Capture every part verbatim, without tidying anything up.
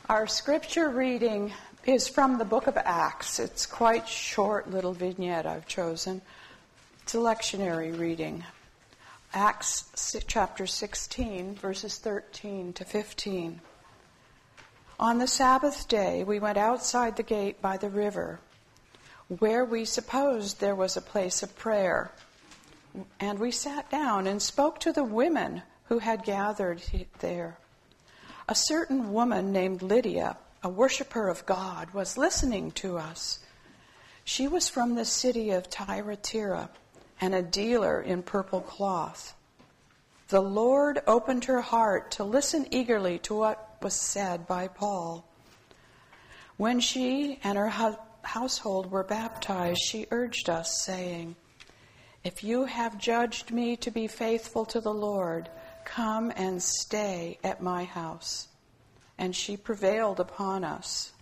Our scripture reading is from the book of Acts. It's quite short little vignette I've chosen. It's a lectionary reading. Acts chapter sixteen, verses thirteen to fifteen. On the Sabbath day, we went outside the gate by the river, where we supposed there was a place of prayer. And we sat down and spoke to the women who had gathered there. A certain woman named Lydia, a worshiper of God, was listening to us. She was from the city of Thyatira and a dealer in purple cloth. The Lord opened her heart to listen eagerly to what was said by Paul. When she and her hu- household were baptized, she urged us, saying, "If you have judged me to be faithful to the Lord, come and stay at my house." And she prevailed upon us.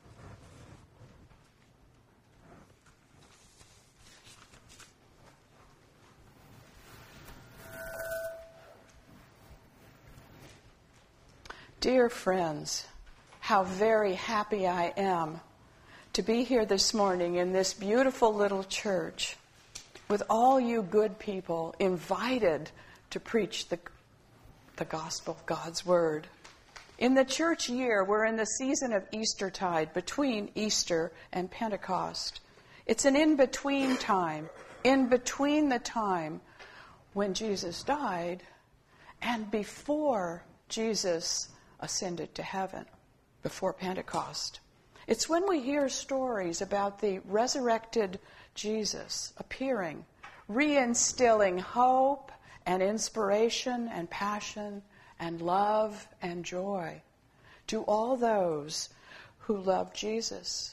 Dear friends, how very happy I am to be here this morning in this beautiful little church with all you good people invited to preach the, the gospel of God's Word. In the church year, we're in the season of Eastertide, between Easter and Pentecost. It's an in-between time, in between the time when Jesus died and before Jesus ascended to heaven, before Pentecost. It's when we hear stories about the resurrected Jesus appearing, reinstilling hope and inspiration and passion and love and joy to all those who love Jesus.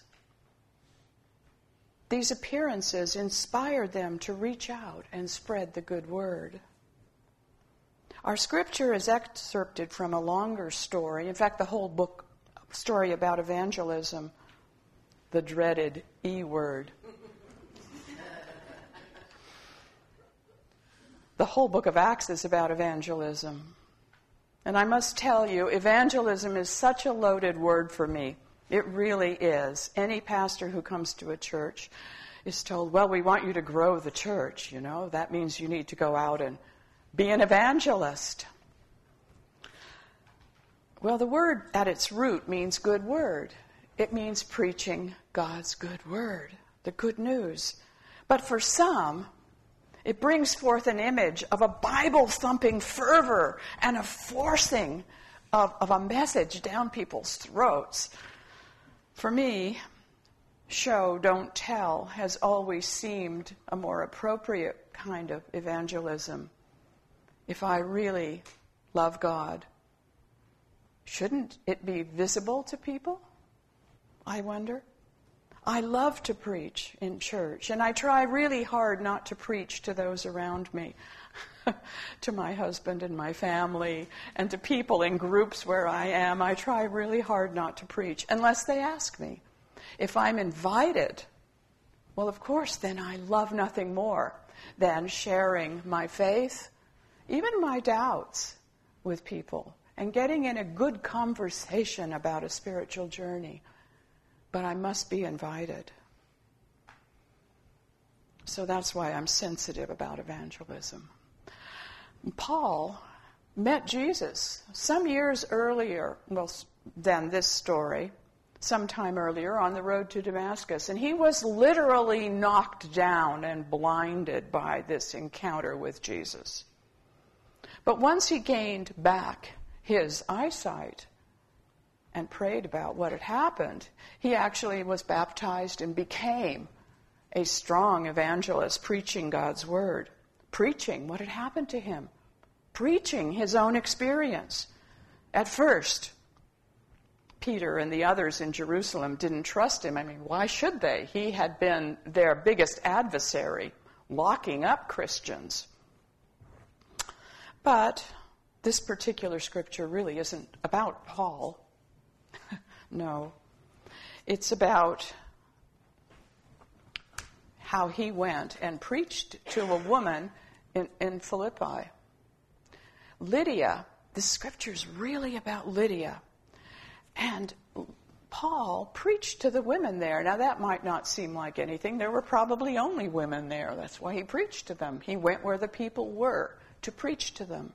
These appearances inspired them to reach out and spread the good word. Our scripture is excerpted from a longer story, in fact, the whole book story about evangelism, the dreaded E word. The whole book of Acts is about evangelism. And I must tell you, evangelism is such a loaded word for me. It really is. Any pastor who comes to a church is told, well, we want you to grow the church, you know. That means you need to go out and be an evangelist. Well, the word at its root means good word. It means preaching God's good word, the good news. But for some, it brings forth an image of a Bible-thumping fervor and a forcing of, of a message down people's throats. For me, show, don't tell has always seemed a more appropriate kind of evangelism. If I really love God, shouldn't it be visible to people? I wonder. I love to preach in church, and I try really hard not to preach to those around me, to my husband and my family, and to people in groups where I am. I try really hard not to preach, unless they ask me. If I'm invited, well, of course, then I love nothing more than sharing my faith, even my doubts, with people, and getting in a good conversation about a spiritual journey. But I must be invited. So that's why I'm sensitive about evangelism. Paul met Jesus some years earlier, well, than this story, sometime earlier on the road to Damascus. And he was literally knocked down and blinded by this encounter with Jesus. But once he gained back his eyesight and prayed about what had happened, he actually was baptized and became a strong evangelist, preaching God's word. Preaching what had happened to him. Preaching his own experience. At first, Peter and the others in Jerusalem didn't trust him. I mean, why should they? He had been their biggest adversary, locking up Christians. But this particular scripture really isn't about Paul. No. It's about how he went and preached to a woman in, in Philippi. Lydia, the scripture is really about Lydia. And Paul preached to the women there. Now, that might not seem like anything. There were probably only women there. That's why he preached to them. He went where the people were to preach to them.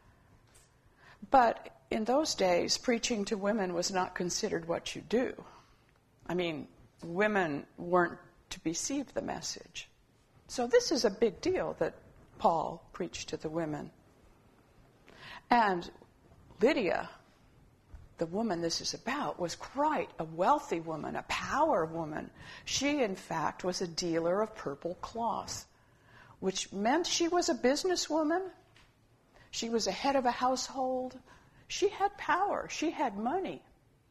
But in those days, preaching to women was not considered what you do. I mean, women weren't to receive the message. So this is a big deal that Paul preached to the women. And Lydia, the woman this is about, was quite a wealthy woman, a power woman. She, in fact, was a dealer of purple cloth, which meant she was a businesswoman. She was a head of a household. She had power. She had money.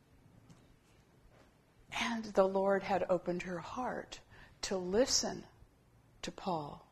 And the Lord had opened her heart to listen to Paul.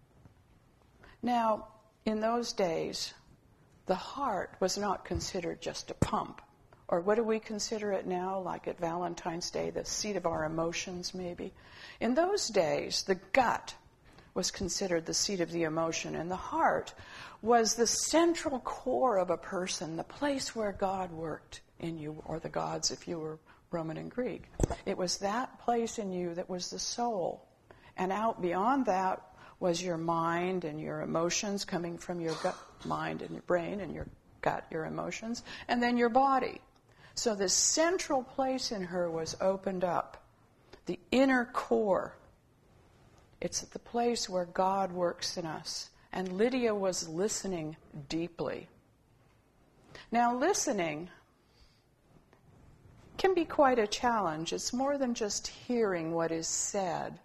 Now, in those days, the heart was not considered just a pump. Or what do we consider it now, like at Valentine's Day, the seat of our emotions, maybe? In those days, the gut was considered the seat of the emotion, and the heart was the central core of a person, the place where God worked in you, or the gods if you were Roman and Greek. It was that place in you that was the soul. And out beyond that was your mind and your emotions coming from your gut, mind and your brain and your gut, your emotions, and then your body. So this central place in her was opened up, the inner core. It's the place where God works in us. And Lydia was listening deeply. Now, listening can be quite a challenge. It's more than just hearing what is said.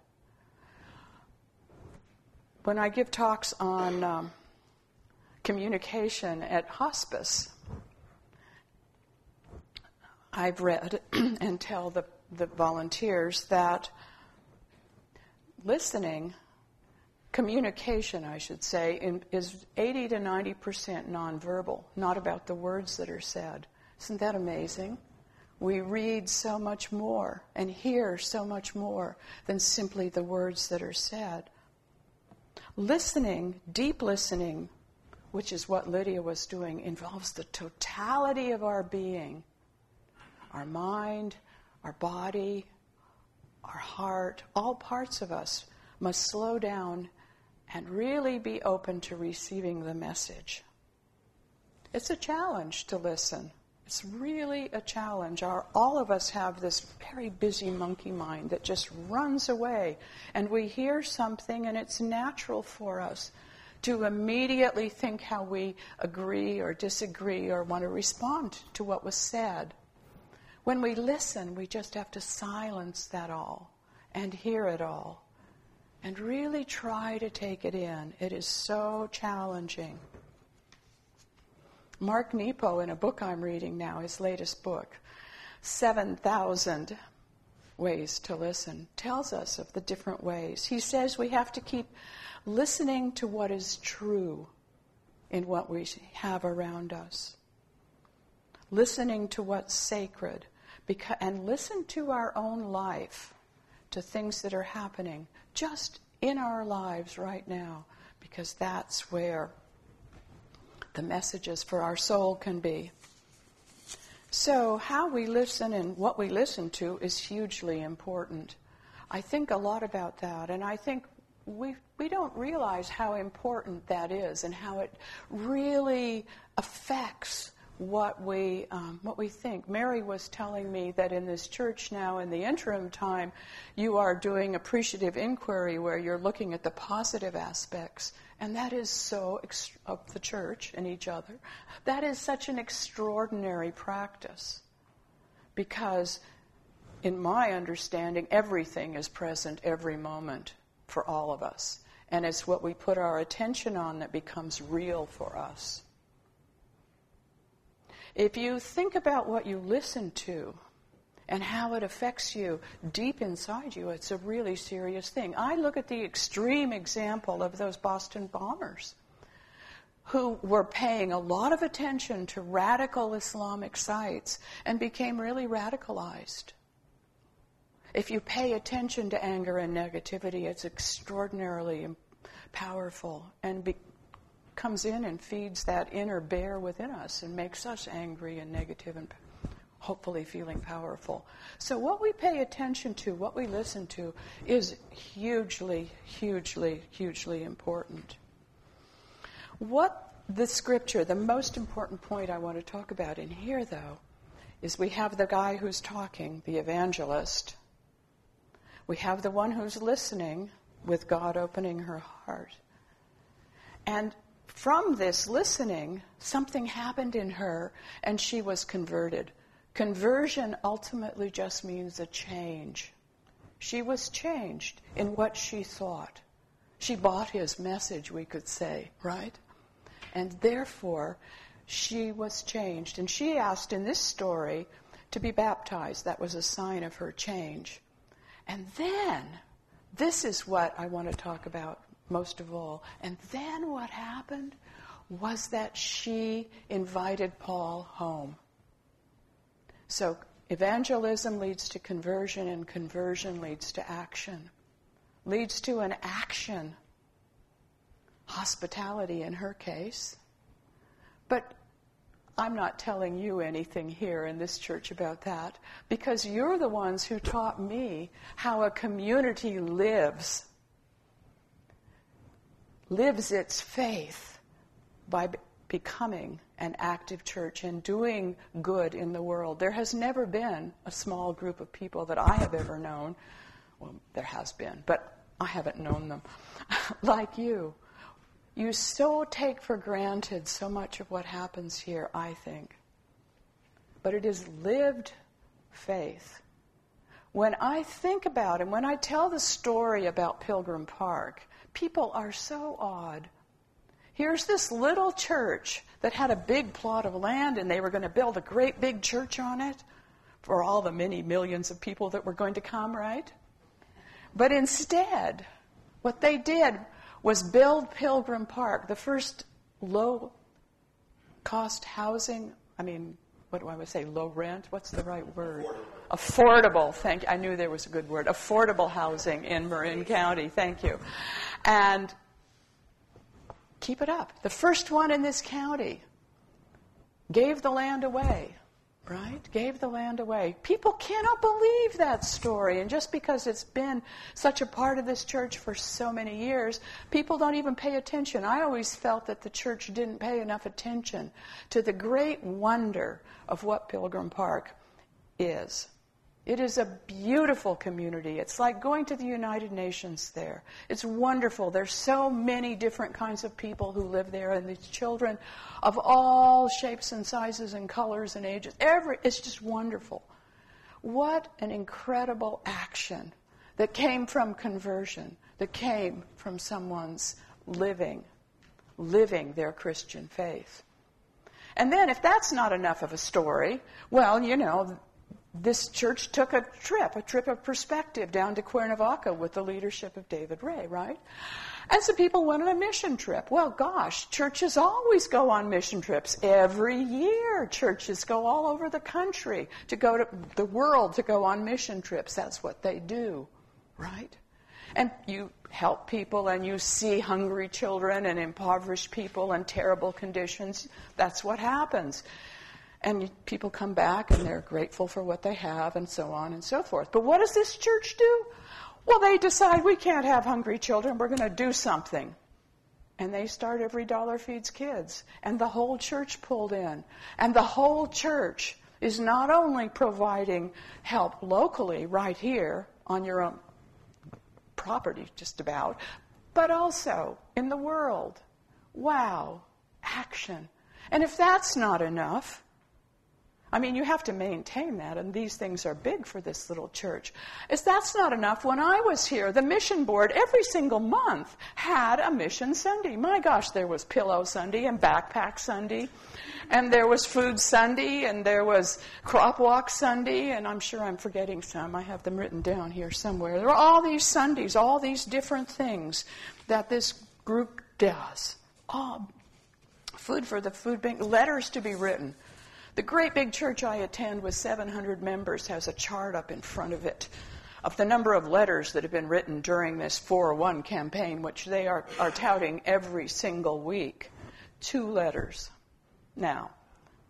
When I give talks on um, communication at hospice, I've read and tell the, the volunteers that listening, communication, I should say, in, is eighty to ninety percent nonverbal, not about the words that are said. Isn't that amazing? We read so much more and hear so much more than simply the words that are said. Listening, deep listening, which is what Lydia was doing, involves the totality of our being. Our mind, our body, our heart, all parts of us must slow down and really be open to receiving the message. It's a challenge to listen. It's really a challenge. Our, all of us have this very busy monkey mind that just runs away, and we hear something and it's natural for us to immediately think how we agree or disagree or want to respond to what was said. When we listen, we just have to silence that all and hear it all and really try to take it in. It is so challenging. Mark Nepo, in a book I'm reading now, his latest book, seven thousand Ways to Listen, tells us of the different ways. He says we have to keep listening to what is true in what we have around us. Listening to what's sacred, because, and listen to our own life, to things that are happening just in our lives right now, because that's where the messages for our soul can be. So how we listen and what we listen to is hugely important. I think a lot about that, and I think we we don't realize how important that is and how it really affects what we um, what we think. Mary was telling me that in this church now, in the interim time, you are doing appreciative inquiry where you're looking at the positive aspects, and that is so ex- of the church and each other. That is such an extraordinary practice, because, in my understanding, everything is present every moment for all of us, and it's what we put our attention on that becomes real for us. If you think about what you listen to and how it affects you deep inside you, it's a really serious thing. I look at the extreme example of those Boston bombers who were paying a lot of attention to radical Islamic sites and became really radicalized. If you pay attention to anger and negativity, it's extraordinarily powerful and be- comes in and feeds that inner bear within us and makes us angry and negative and hopefully feeling powerful. So what we pay attention to, what we listen to, is hugely, hugely, hugely important. What the scripture, the most important point I want to talk about in here, though, is we have the guy who's talking, the evangelist. We have the one who's listening, with God opening her heart. And from this listening, something happened in her, and she was converted. Conversion ultimately just means a change. She was changed in what she thought. She bought his message, we could say, right? And therefore, she was changed. And she asked in this story to be baptized. That was a sign of her change. And then, this is what I want to talk about most of all. And then what happened was that she invited Paul home. So evangelism leads to conversion, and conversion leads to action. Leads to an action. Hospitality in her case. But I'm not telling you anything here in this church about that, because you're the ones who taught me how a community lives. Lives its faith by be- becoming an active church and doing good in the world. There has never been a small group of people that I have ever known, well, there has been, but I haven't known them, like you. You so take for granted so much of what happens here, I think. But it is lived faith. When I think about and when I tell the story about Pilgrim Park, people are so awed. Here's this little church that had a big plot of land, and they were going to build a great big church on it for all the many millions of people that were going to come, right? But instead, what they did was build Pilgrim Park, the first low-cost housing, I mean, what do I would say, low rent? What's the right word? Affordable. Affordable, thank you. I knew there was a good word. Affordable housing in Marin County, thank you. And keep it up. The first one in this county gave the land away. Right? Gave the land away. People cannot believe that story. And just because it's been such a part of this church for so many years, people don't even pay attention. I always felt that the church didn't pay enough attention to the great wonder of what Pilgrim Park is. It is a beautiful community. It's like going to the United Nations there. It's wonderful. There's so many different kinds of people who live there, and these children of all shapes and sizes and colors and ages. Every, it's just wonderful. What an incredible action that came from conversion, that came from someone's living, living their Christian faith. And then if that's not enough of a story, well, you know, this church took a trip, a trip of perspective down to Cuernavaca with the leadership of David Ray, right? And some people went on a mission trip. Well, gosh, churches always go on mission trips. Every year, churches go all over the country to go to the world to go on mission trips. That's what they do, right? And you help people and you see hungry children and impoverished people and terrible conditions. That's what happens. And people come back and they're grateful for what they have and so on and so forth. But what does this church do? Well, they decide we can't have hungry children. We're going to do something. And they start Every Dollar Feeds Kids. And the whole church pulled in. And the whole church is not only providing help locally right here on your own property, just about, but also in the world. Wow. Action. And if that's not enough, I mean, you have to maintain that, and these things are big for this little church. If that's not enough, when I was here, the mission board every single month had a mission Sunday. My gosh, there was Pillow Sunday and Backpack Sunday, and there was Food Sunday, and there was Crop Walk Sunday, and I'm sure I'm forgetting some. I have them written down here somewhere. There were all these Sundays, all these different things that this group does. Oh, food for the food bank, letters to be written. The great big church I attend with seven hundred members has a chart up in front of it of the number of letters that have been written during this four oh one campaign, which they are, are touting every single week. Two letters. Now,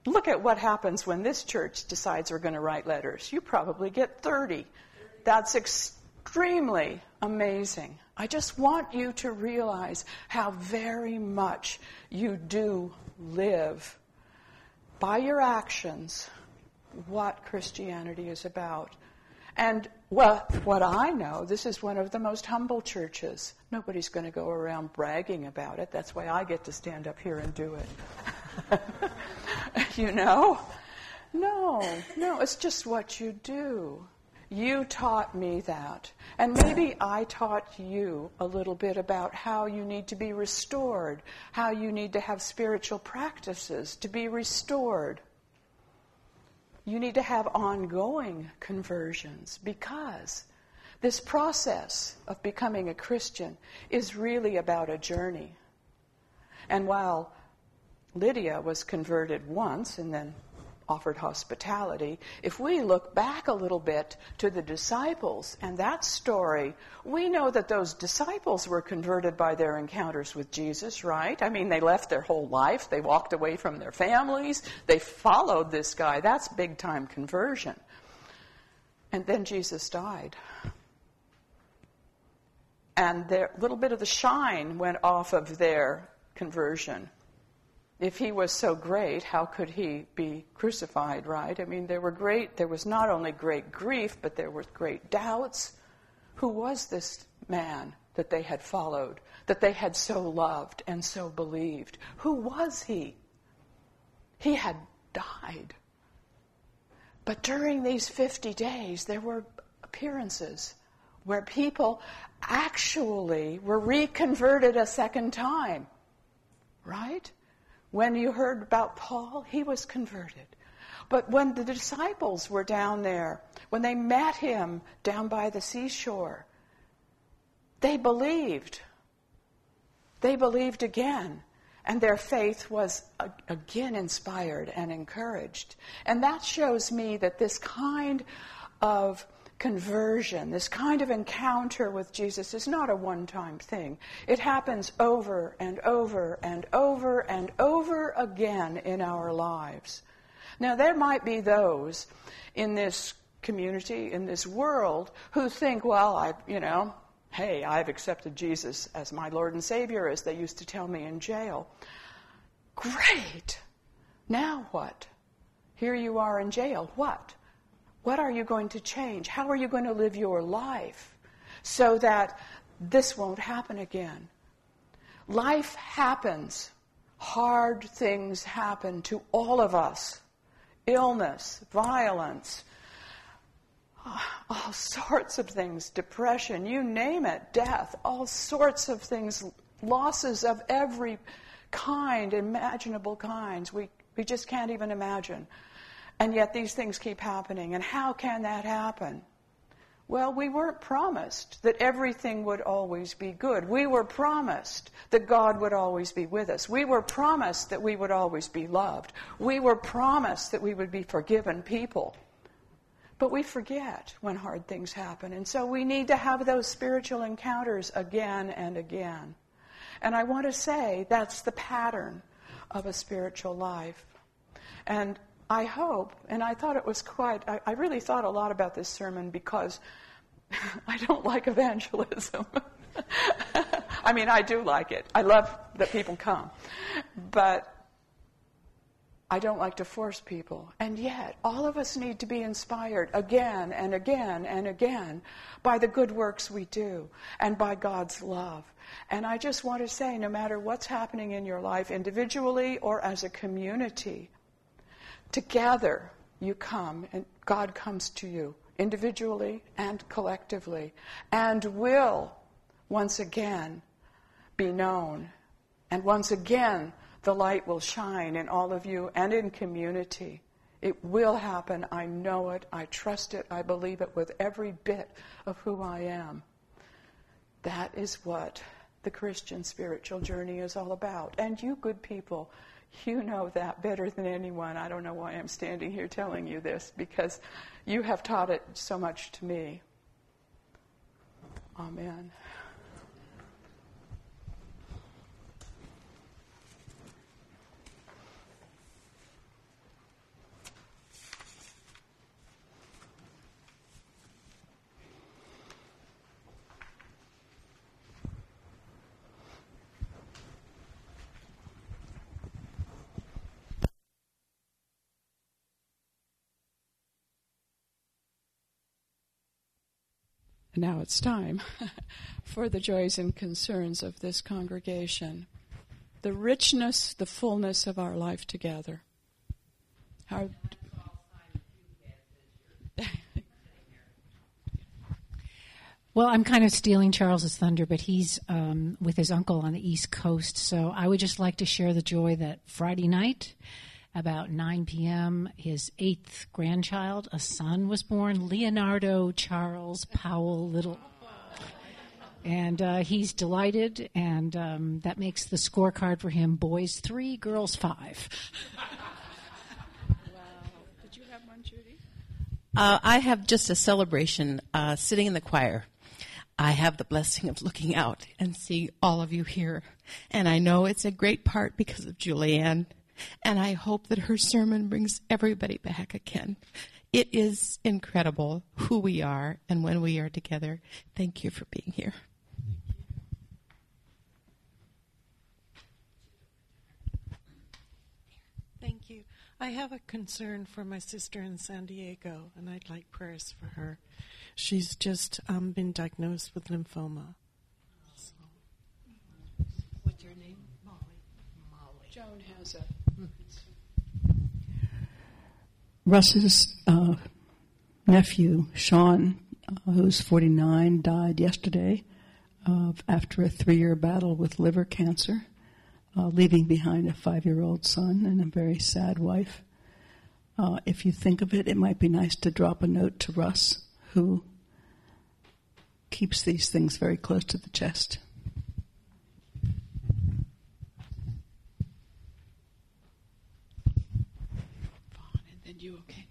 look at what happens when this church decides we're going to write letters. You probably get thirty. That's extremely amazing. I just want you to realize how very much you do live by your actions what Christianity is about. And well, what I know, this is one of the most humble churches. Nobody's going to go around bragging about it. That's why I get to stand up here and do it. You know? No, no, it's just what you do. You taught me that. And maybe I taught you a little bit about how you need to be restored, how you need to have spiritual practices to be restored. You need to have ongoing conversions, because this process of becoming a Christian is really about a journey. And while Lydia was converted once and then offered hospitality, if we look back a little bit to the disciples and that story, we know that those disciples were converted by their encounters with Jesus, right? I mean, they left their whole life. They walked away from their families. They followed this guy. That's big-time conversion. And then Jesus died. And a little bit of the shine went off of their conversion. If he was so great, how could he be crucified, right? I mean, there were great, there was not only great grief, but there were great doubts. Who was this man that they had followed, that they had so loved and so believed? Who was he? He had died. But during these fifty days, there were appearances where people actually were reconverted a second time, right? When you heard about Paul, he was converted. But when the disciples were down there, when they met him down by the seashore, they believed. They believed again. And their faith was again inspired and encouraged. And that shows me that this kind of conversion, this kind of encounter with Jesus is not a one-time thing. It happens over and over and over and over again in our lives. Now, there might be those in this community, in this world, who think, well, I, you know, hey, I've accepted Jesus as my Lord and Savior, as they used to tell me in jail. Great. Now what? Here you are in jail. What? What are you going to change? How are you going to live your life so that this won't happen again? Life happens. Hard things happen to all of us. Illness, violence, all sorts of things, depression, you name it, death, all sorts of things, losses of every kind, imaginable kinds. We, we just can't even imagine. And yet these things keep happening. And how can that happen? Well, we weren't promised that everything would always be good. We were promised that God would always be with us. We were promised that we would always be loved. We were promised that we would be forgiven people. But we forget when hard things happen. And so we need to have those spiritual encounters again and again. And I want to say that's the pattern of a spiritual life. And I hope, and I thought it was quite, I, I really thought a lot about this sermon because I don't like evangelism. I mean, I do like it. I love that people come. But I don't like to force people. And yet, all of us need to be inspired again and again and again by the good works we do and by God's love. And I just want to say, no matter what's happening in your life, individually or as a community, together you come and God comes to you individually and collectively and will once again be known. And once again, the light will shine in all of you and in community. It will happen. I know it. I trust it. I believe it with every bit of who I am. That is what the Christian spiritual journey is all about. And you good people, you know that better than anyone. I don't know why I'm standing here telling you this, because you have taught it so much to me. Amen. now it's time for the joys and concerns of this congregation. The richness, the fullness of our life together. How Well, I'm kind of stealing Charles's thunder, but he's um, with his uncle on the East Coast. So I would just like to share the joy that Friday night, about nine p.m., his eighth grandchild, a son, was born, Leonardo Charles Powell Little. And uh, he's delighted, and um, that makes the scorecard for him boys three, girls five. Wow. Did you have one, Judy? Uh, I have just a celebration uh, sitting in the choir. I have the blessing of looking out and seeing all of you here. And I know it's a great part because of Julianne. And I hope that her sermon brings everybody back again. It is incredible who we are and when we are together. Thank you for being here. Thank you. I have a concern for my sister in San Diego, and I'd like prayers for her. She's just um, been diagnosed with lymphoma. So. What's your name? Molly. Molly. Joan has a... Russ's uh, nephew, Sean, uh, who's forty-nine, died yesterday uh, after a three-year battle with liver cancer, uh, leaving behind a five-year-old son and a very sad wife. Uh, if you think of it, it might be nice to drop a note to Russ, who keeps these things very close to the chest. You okay?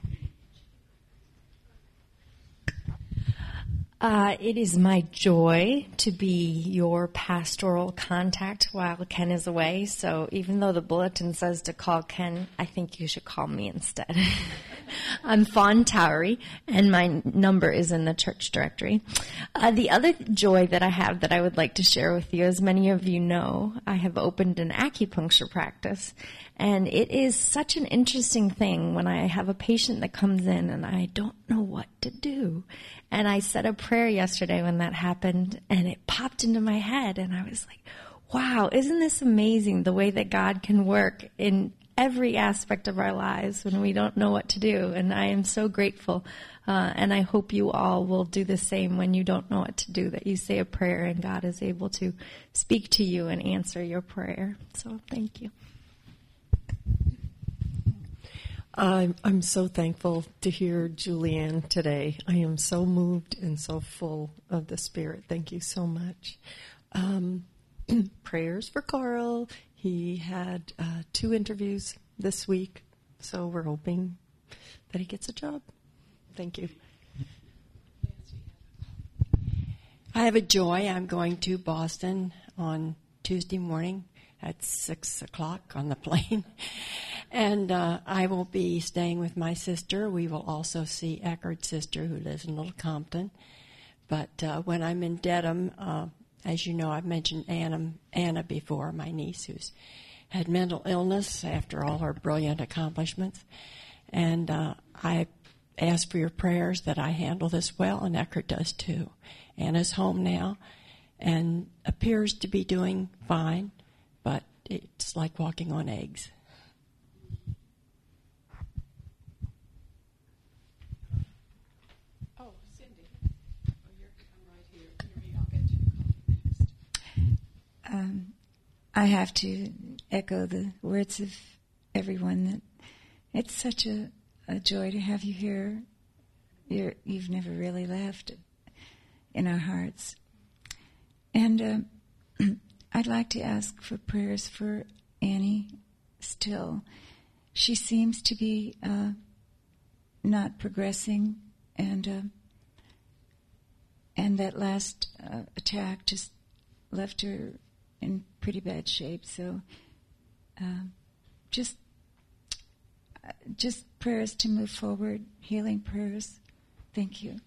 Uh, it is my joy to be your pastoral contact while Ken is away. So even though the bulletin says to call Ken, I think you should call me instead. I'm Fawn Towery, and my number is in the church directory. Uh, the other joy that I have that I would like to share with you, as many of you know, I have opened an acupuncture practice. And it is such an interesting thing when I have a patient that comes in and I don't know what to do. And I said a prayer yesterday when that happened, and it popped into my head, and I was like, wow, isn't this amazing, the way that God can work in every aspect of our lives when we don't know what to do. And I am so grateful, uh, and I hope you all will do the same when you don't know what to do, that you say a prayer and God is able to speak to you and answer your prayer. So thank you. I'm, I'm so thankful to hear Julianne today. I am so moved and so full of the Spirit. Thank you so much. Um, prayers for Carl. He had uh, two interviews this week, so we're hoping that he gets a job. Thank you. I have a joy. I'm going to Boston on Tuesday morning at six o'clock on the plane. And uh, I will be staying with my sister. We will also see Eckerd's sister, who lives in Little Compton. But uh, when I'm in Dedham, uh, as you know, I've mentioned Anna, Anna before, my niece, who's had mental illness after all her brilliant accomplishments. And uh, I ask for your prayers that I handle this well, and Eckerd does too. Anna's home now and appears to be doing fine, but it's like walking on eggs. Oh, Cindy. Oh, you're I'm right here. Here, I'll get you next. Um, I have to echo the words of everyone that it's such a, a joy to have you here. You're, you've never really left in our hearts. And uh, I'd like to ask for prayers for Annie still. She seems to be uh, not progressing, and uh, and that last uh, attack just left her in pretty bad shape. So uh, just uh, just prayers to move forward, healing prayers. Thank you.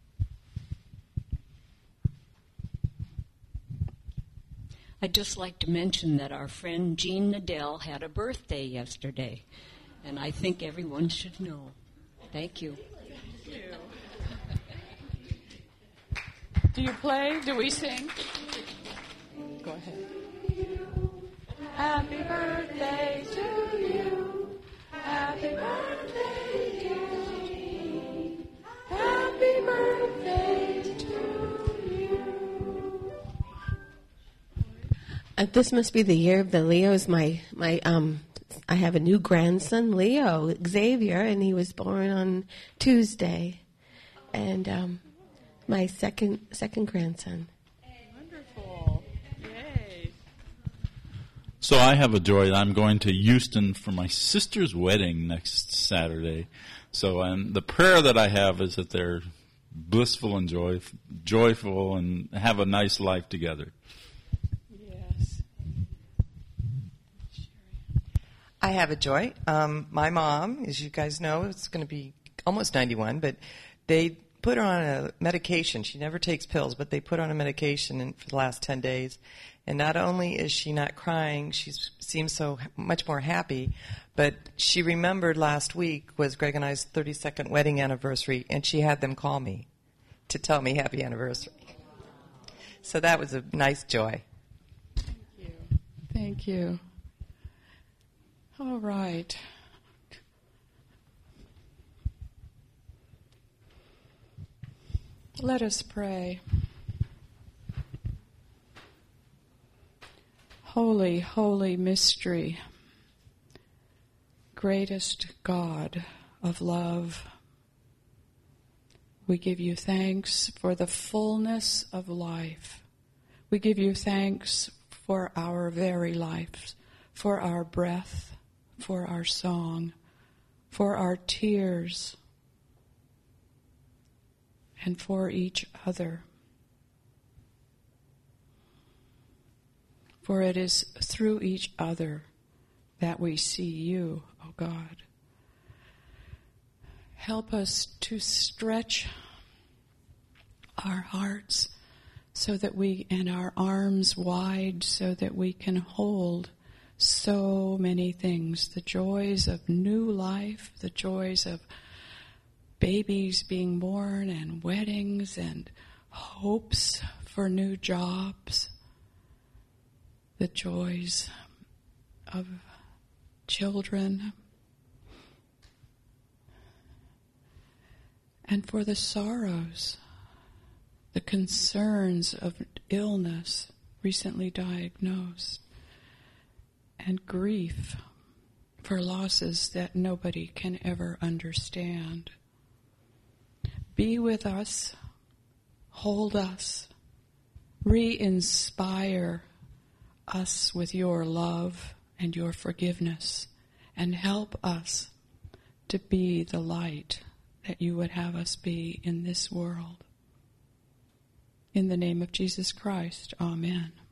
I'd just like to mention that our friend Jean Nadell had a birthday yesterday, and I think everyone should know. Thank you. Thank you. Do you play? Do we sing? Go ahead. Happy birthday to you. Happy birthday, dear Jean. Happy birthday to you. Uh, this must be the year of the Leos. My my um, I have a new grandson, Leo Xavier, and he was born on Tuesday, and um, my second second grandson. Wonderful! Yay! So I have a joy that I'm going to Houston for my sister's wedding next Saturday. So um, the prayer that I have is that they're blissful and joy, joyful and have a nice life together. Yes. I have a joy. Um, my mom, as you guys know, is going to be almost ninety-one, but they put her on a medication. She never takes pills, but they put her on a medication in, for the last ten days. And not only is she not crying, she seems so much more happy, but she remembered last week was Greg and I's thirty-second wedding anniversary, and she had them call me to tell me happy anniversary. So that was a nice joy. Thank you. Thank you. All right. Let us pray. Holy, holy mystery, greatest God of love, we give you thanks for the fullness of life. We give you thanks for our very lives, for our breath, for our song, for our tears, and for each other. For it is through each other that we see you, O God. Help us to stretch our hearts so that we, and our arms wide so that we can hold so many things. The joys of new life, the joys of babies being born and weddings and hopes for new jobs. The joys of children, and for the sorrows, the concerns of illness recently diagnosed, and grief for losses that nobody can ever understand. Be with us, hold us, re-inspire us with your love and your forgiveness, and help us to be the light that you would have us be in this world. In the name of Jesus Christ, amen.